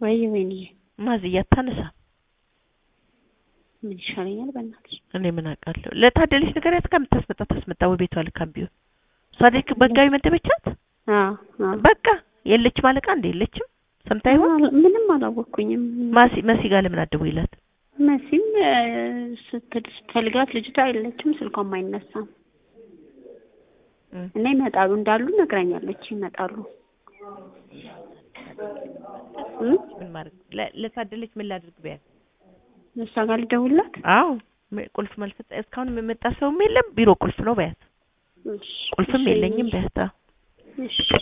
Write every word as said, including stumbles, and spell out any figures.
ወይ ወይኔ ማዝያ ታነሳ ምን ይሻለኛል በእናትሽ እኔ ምን አውቃለሁ ለታደለሽ ነገር ያስከም ተስመጣ ተስመጣ ወቤቷ ለካምቢው ሷዴክ በጋዊ መደበቻት አዎ በቃ የለች ማለቃ እንደ የለችም ሰምታይ ሆነ ምንም አላወኩኝም ማሲ ማሲ ጋር ለምን አደው ይላት ማሲም ስትፈልጋት ልጅቷ አይለችም ስልኳም አይነሳም እና ይመጣሉ እንዳሉ ነግራኛለች ይመጣሉ ምን ማድረግ ለታደለች ምን ላድርግ ቢያት እሷ ጋር ልደውልላት አዎ ቁልፍ መልፈጥ እስካሁን የመጣ ሰው የለም ቢሮ ቁልፍ ነው ቢያት ቁልፍም የለኝም ቢያት እሺ